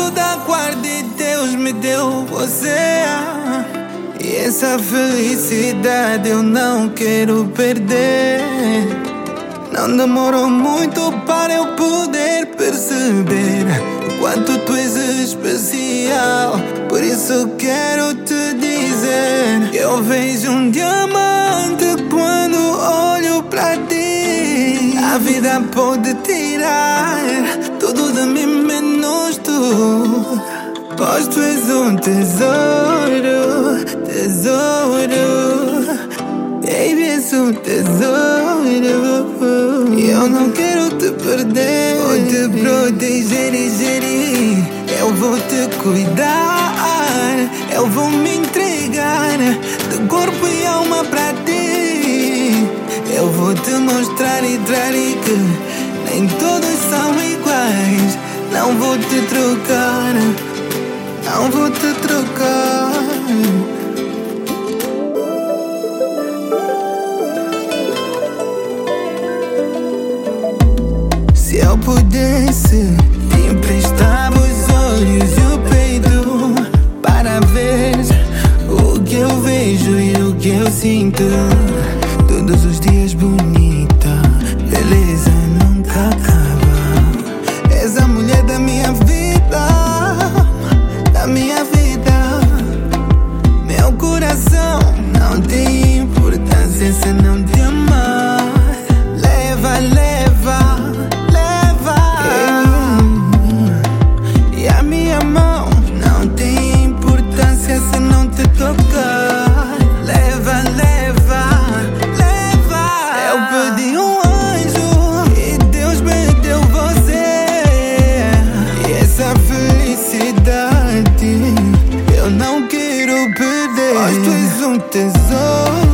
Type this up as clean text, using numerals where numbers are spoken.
Tudo da guarda e Deus me deu você. E essa felicidade eu não quero perder. Não demorou muito para eu poder perceber o quanto tu és especial. Por isso quero te dizer que eu vejo um diamante quando olho pra ti. A vida pode tirar tudo de mim menos tu, pois tu és um tesouro, tesouro. Baby, és um tesouro e eu não quero te perder. Vou te proteger e gerir. Eu vou te cuidar, eu vou me entregar de corpo e alma pra ti. Eu vou te mostrar e trair que nem todos são iguais. Não vou te trocar, não vou te trocar. Se eu pudesse, te emprestava os olhos e o peito para ver o que eu vejo e o que eu sinto. Todos os dias bonita, beleza nunca acaba. És a mulher da minha vida, da minha vida. Meu coração não tem importância se não te amar. Leva, leva. Leva, leva, leva. Eu pedi um anjo e Deus me deu você. E essa felicidade eu não quero perder, pois tu és um tesouro.